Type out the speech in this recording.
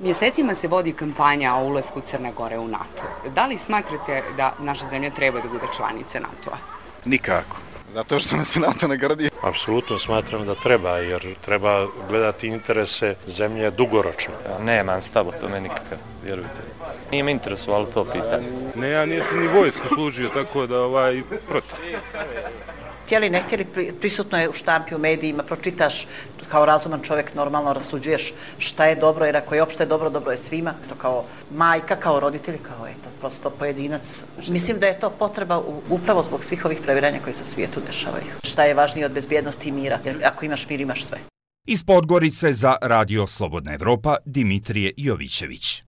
Mjesecima se vodi kampanja o ulasku Crne Gore u NATO. Da li smatrate da naša zemlja treba da bude članica NATO-a? Nikako. Zato što nas je NATO nagradio. Apsolutno smatram da treba, jer treba gledati interese zemlje dugoročno. Nemam stav o tome nikakav, vjerujte. Nije me interesovalo to pitanje. Ne, ja nisam ni vojsku služio, tako da protiv. Htjeli, ne htjeli, prisutno je u štampi, u medijima, pročitaš, kao razuman čovjek normalno rasuđuješ šta je dobro, jer ako je opšte dobro, dobro je svima. To kao majka, kao roditelji, kao eto, prosto pojedinac. Mislim da je to potreba upravo zbog svih ovih previranja koji se u svijetu dešavaju. Šta je važnije od bezbjednosti i mira, jer ako imaš mir, imaš sve. Iz Podgorice za Radio Slobodna Evropa, Dimitrije Jovićević.